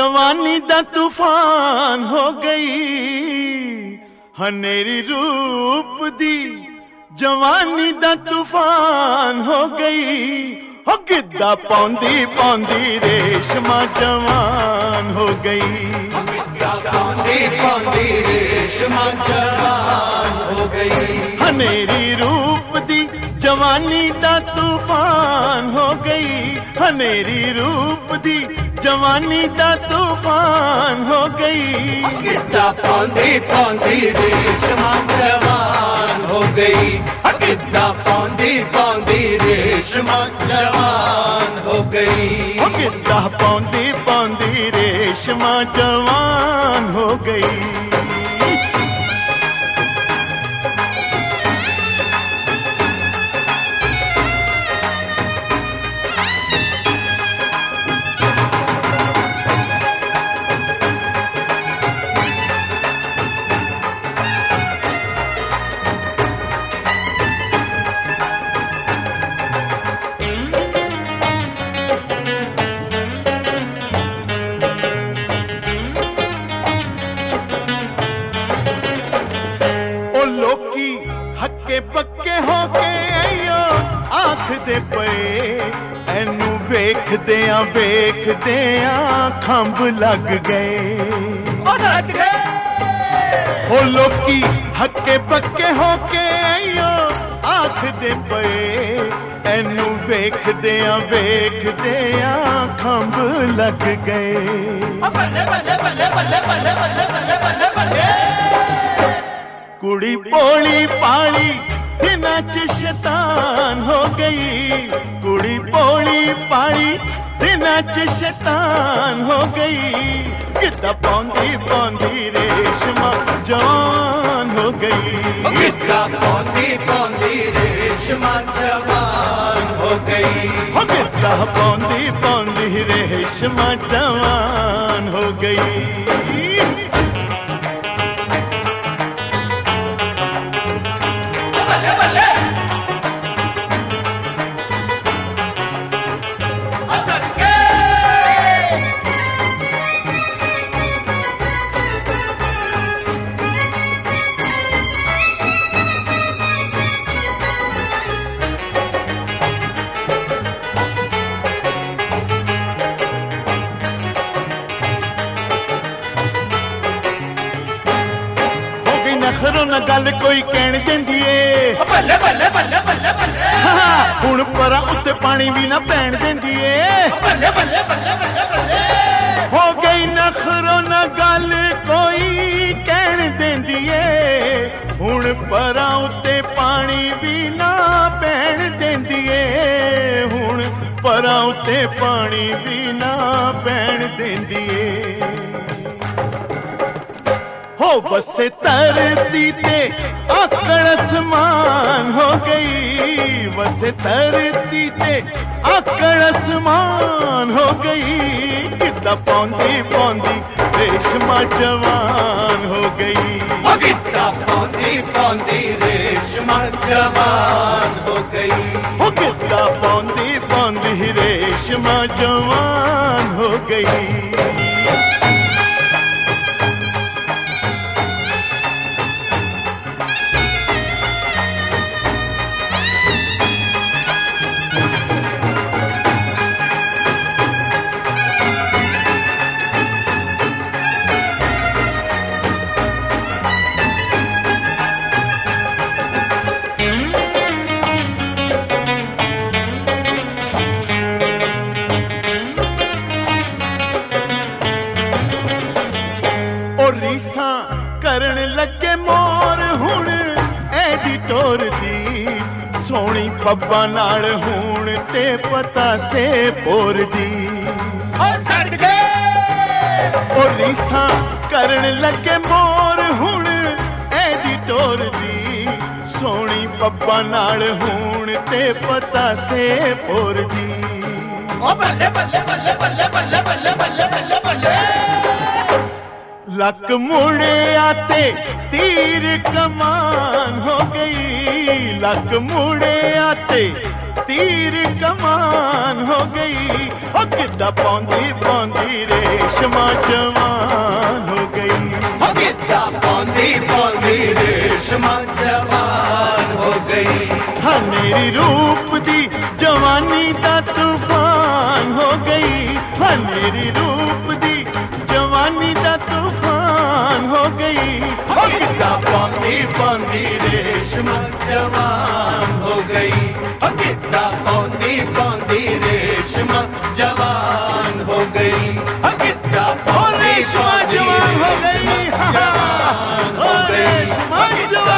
जवानी दा तूफान हो गई हनेरी रूप दी जवानी दा तूफान हो गई हो गिद्दा पौंदी पौंदी रेशमा जवान हो गई गिद्दा पौंदी पौंदी रेशमा जवान हो गई हनेरी रूप दी जवानी दा तूफान हो गई हनेरी रूप दी जवानी दा तूफान हो गई गिद्दा पौंदी पौंदी रेशमा जवान हो गई गिद्दा पौंदी पौंदी रेशमा जवान हो गई गिद्दा पौंदी पौंदी रेशमा जवान हो गई हक्के पक्के होके आइयो आँख दे पे एनू वेखदिया खंभ लग गए ओ लोकी हक्के पक्के होके आइयो आँख दे पे एनू वेखदिया खंभ लग गए कुड़ी पोली पाली दिना च शैतान हो गई कुड़ी पोली पाली दिना च शैतान हो गई गिद्दा पौंदी पौंदी रेशमा जवान हो गई गिद्दा पौंदी पौंदी रेशमा जवान हो गई गिद्दा पौंदी पौंदी रेशमा जवान हो गई नखरों न गल कोई कहन देंदी ए बल्ले बल्ले बल्ले बल्ले बल्ले हुण परा उत्ते पानी भी ना पैण देंदी ए बल्ले बल्ले बल्ले बल्ले बल्ले हो गई नखरों न गल कोई कहन देंदी ए हुण परा उत्ते पानी भी ना पैण देंदी ए हुण परा उत्ते पानी भी ना पैण देंदी ए हो बसे धरती ते आकड़ आसमान हो गई बसे धरती ते आकड़ आसमान हो गई गिद्दा पौंदी पौंदी रेशमा जवान हो गई गिद्दा पौंदी पौंदी रेशमा जवान हो गई गिद्दा पौंदी पौंदी रेशमा जवान हो गई रीसा करन लगे मोर हुण ऐदी टोर दी सोनी पब्बा नाल हुण ते पता से पोर दी ओ रीसा करन लगे मोर हुण ऐदी टोर दी सोनी पब्बा नाल हुण ते पता से पोर दी ओ बल्ले बल्ले बल्ले बल्ले बल्ले बल्ले बल्ले बल्ले बल्ले लक मुड़े आते तीर कमान हो गई लक मुड़े आते तीर कमान हो गई। ओ गिद्धा पौंदी पौंदी रेशमा जवान हो गई। ओ गिद्धा पौंदी पौंदी रेशमा जवान हो गई। हाँ मेरी रूप दी जवानी दा तूफान हो गई। हाँ मेरी रूप दी जवानी दा तूफान हो गई। ओ गिद्धा पौंदी पौंदी रेशमा जवान हो गई। ओ गिद्धा पौंदी पौंदी रेशमा जवान हो गई। ओ गिद्धा पौंदी रेशमा पौंदी जवान हो गई। रेशमा जवान हो गई। रेशमा जवान